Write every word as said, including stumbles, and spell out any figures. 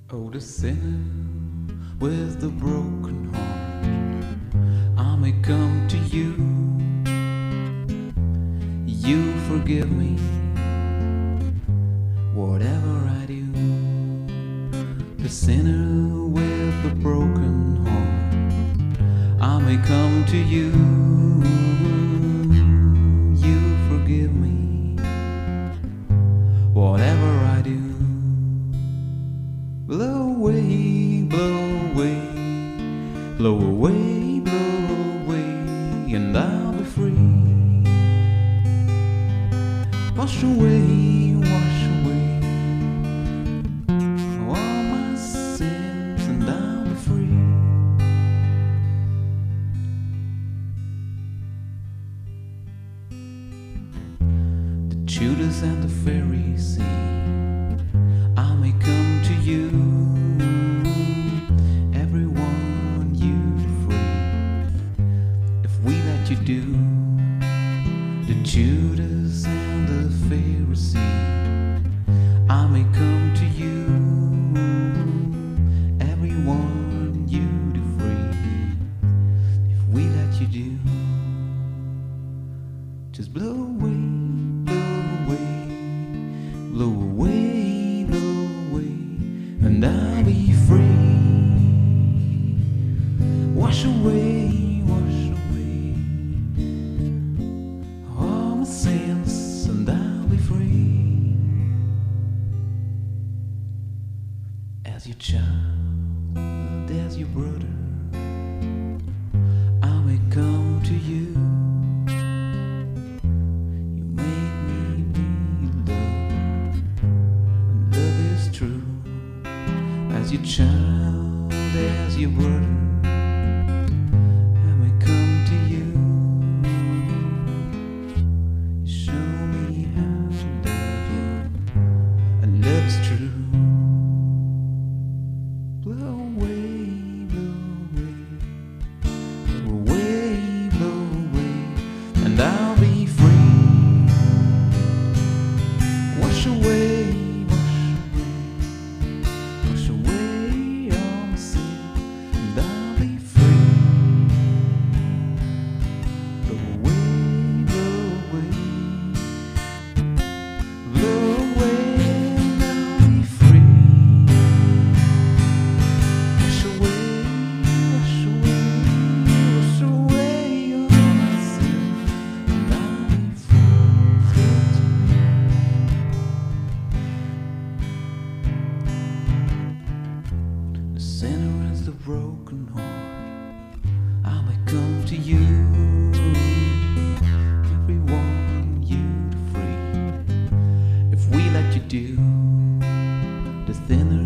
Oh, the sinner with the broken heart, I may come to you. You forgive me, whatever I do. The sinner with the broken heart, I may come to you. You forgive me, whatever I do. Blow away, blow away, blow away, blow away, and I'll be free. Wash away, wash away all my sins, and I'll be free. The Judas and the Pharisee, I may come to you. Everyone you free, if we let you do. The Judas and the Pharisee, I may come to you. Everyone you free, if we let you do. Just blow away, blow away, blow away, blow away, and I'll be free. Wash away, wash away all my sins, and I'll be free. As your child, as your brother, I may come to you. You make me need love, and love is true. As your child, as your brother, I may come to you. You show me how to love you, and love's true. Blow away, blow away, blow away, blow away, and I'll be free. Wash away, wash away, wash away all my sin, and I'll be free. Blow away, blow away, blow away, and I'll be free. Wash away, wash away, wash away all my sin, and I'll be free. The sinner has the broken heart, I may come to you. Everyone you free, if we let you do. The sinner